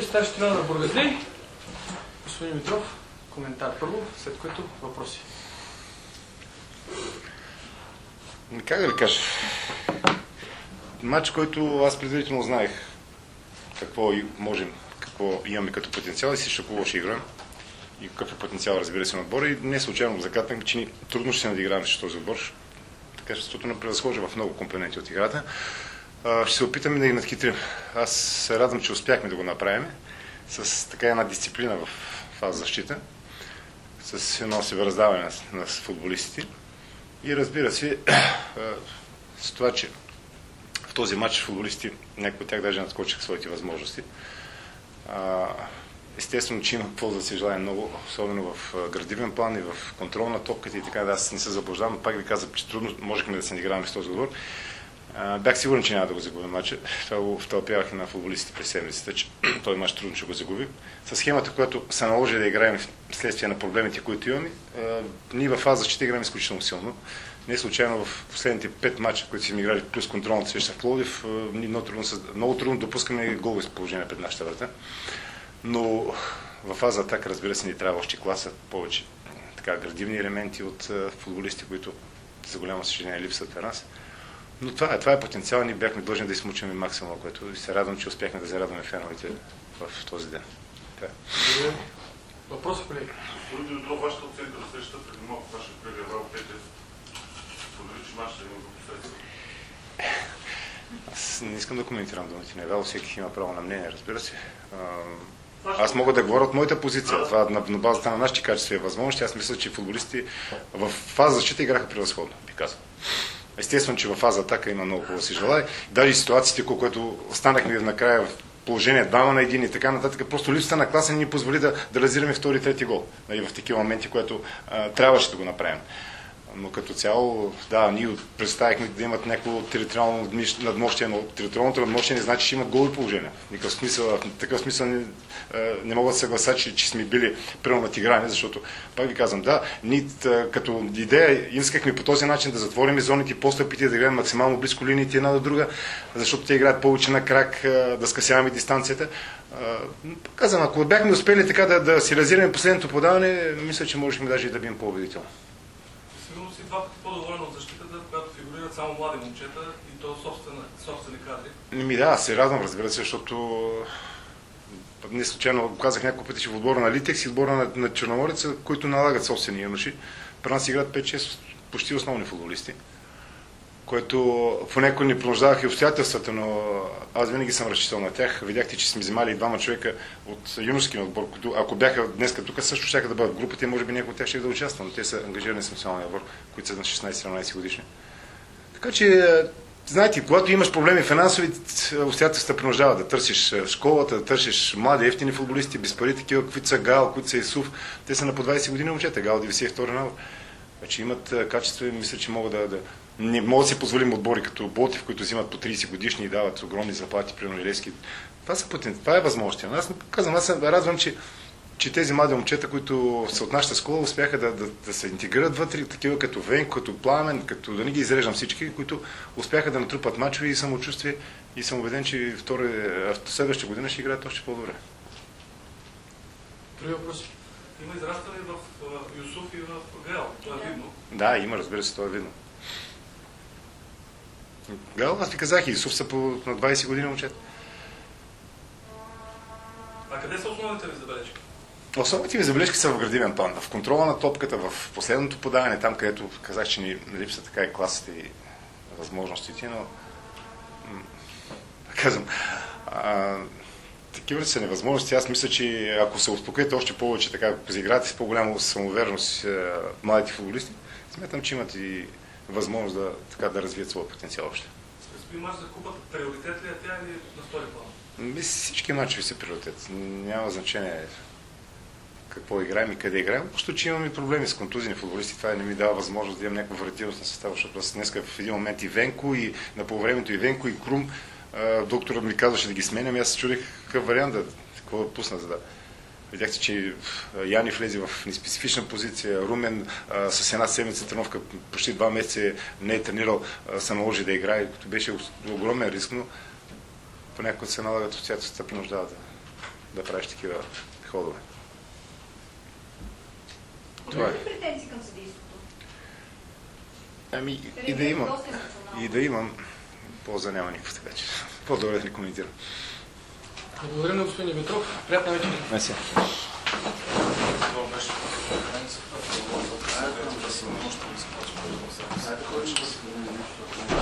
старши треньор на Бургазли. Господин Митров, коментар първо, след което въпроси. Как да ви кажа? Матч, който аз предварително знаех какво имаме като потенциал и си какво ще играем. И какъв е потенциал, разбира се, на отбора. И не случайно го закатнах, че трудно ще се надиграем с този отбор. Така че защото не превъзхожда в много компоненти от играта. Ще се опитаме да ги надхитрим. Аз се радвам, че успяхме да го направим с така една дисциплина в фаза защита, с едно себераздаване на футболистите. И разбира се, с това, че в този матч футболисти, някои от тях даже надскочиха своите възможности. Естествено, че има какво да се желая много, особено в градивен план и в контрол на топката и така, да аз не се заблуждавам, но пак ви казвам, че трудно можехме да се надиграваме с този отбор. Бях сигурен, че няма да го загубим матча. Това го втълпявах на футболистите през седмицата, че този мач трудно ще го загубим. С схемата, която се наложи да играем вследствие на проблемите, които имаме, ние в фаза защита играем изключително силно. Не случайно в последните 5 мача, които си играли плюс контролната среща в Пловдив, много трудно допускаме голови положение пред нашата врата. Но в фаза атака, разбира се, ни трябва още класа, повече така градивни елементи от футболисти, които за голямо съжаление липсват в нас. Но това е потенциал. Ние бяхме длъжни да измучим максимум, което и се радвам, че успяхме да зарадваме феновете в този ден. Въпросът, колеги? Господин Димитров, вашата оценка на срещата преди малко вашия колега Вал Петев сподели, че матчът има последствия. Аз не искам да коментирам думите на Евал, всеки има право на мнение, разбира се. Аз мога да говоря от моята позиция. Това на базата на нашите качества и възможности. Аз мисля, че футболисти в фаза защита играха превъзходно, би казал. Естествено, че в фаза атака има много какво да си желая. Даже ситуациите, които останахме накрая в положение 2 на 1 и така нататък, просто липсата на класа ни позволи да реализираме втори и трети гол. И в такива моменти, което трябваше да го направим. Но като цяло, да, ние представихме да имат някакво териториално надмощие, но териториалното надмощие не значи, че имат голови положения. В такъв смисъл не мога да съглася, че сме били примерно надиграни, защото, пак ви казвам, да, ние като идея искахме по този начин да затворим зоните, постъпите, да играем максимално близко линиите една до друга, защото те играят повече на крак, да скъсяваме дистанцията. Казвам, ако бяхме успели така да си реализираме последното подаване, мисля, че можехме даже и да бидем по-убедително. Сигурно си 2 пъти по-доволен от защитата, която фигурират само млади момчета и то собствени кадри. Да, се радвам, разбира се, защото не случайно казах няколко пъти, че в отбора на Литекс и отбора на Черномореца, които налагат собствени юноши, при нас играят 5-6 почти основни футболисти, което понякога ни принуждаваха и обстоятелствата, но аз винаги съм разчитал на тях. Видяхте, че сме вземали 2 човека от юношеския отбор, които ако бяха днес тук, също ще да бъдат в групата и може би някои от тях ще да участват, но те са ангажирани с националния отбор, които са на 16-17 годишни. Така че, знаете, когато имаш проблеми финансови, обстоятелствата принуждават да търсиш школата, да търсиш млади, ефтини футболисти, без пари, такива, които са Гал, които са Исуф. Те са на по 20 години момчета, Гал 92 набор. Вече имат качества и мисля, че не могат да си позволим отбори като Ботев, които взимат по 30 годишни и дават огромни заплати, примерно Илевски. Това е възможност. Аз се радвам, че тези млади момчета, които са от нашата школа, успяха да се интегрират вътре, такива като Венко, като Пламен, като да не ги изреждам всички, които успяха да натрупат мачове и самочувствие и съм убеден, че следващата година ще играят още по-добре. Други въпроси? Има израстване в Юсуф и в Гал, това е видно. Да, има, разбира се, това е видно. Гал, аз ви казах, и Исуф са на 20 години момчета. А къде са основните ви забележки? Основните ми забележки са в градивен план. В контрола на топката, в последното подаване, там където казах, че ни липса така и класите и възможностите, но казвам, такива са невъзможности. Аз мисля, че ако се успокоите още повече, така, ако заиграете с по-голяма самоувереност младите футболисти, смятам, че имат и възможност да развият своя потенциал още. Предстои мач за купата. Приоритет ли е тя или на втори план? Всички мачове са приоритет. Няма значение какво играем и къде играем. Просто, че имаме проблеми с контузини футболисти. Това не ми дава възможност да имам някаква вариативност на състава, защото аз днес в един момент и Венко, и на полувремето и Венко, и Крум, докторът ми казваше да ги сменям и аз се чудих какъв вариант какво да пусна, за да... Видяхте, че Яни влезе в неспецифична позиция, Румен с една седмица тренировка, почти 2 месеца не е тренирал, се наложи да играе, като беше огромен риск, но понякога се налагат обстоятелствата, принуждават да правиш такива ходове. Това е. Имате претенции към съдейството? Ами и да имам, полза няма никаква, така че по-добре да не коментирам. Благодарим на господин Димитров. Приятна вечер. Мерси. Това беше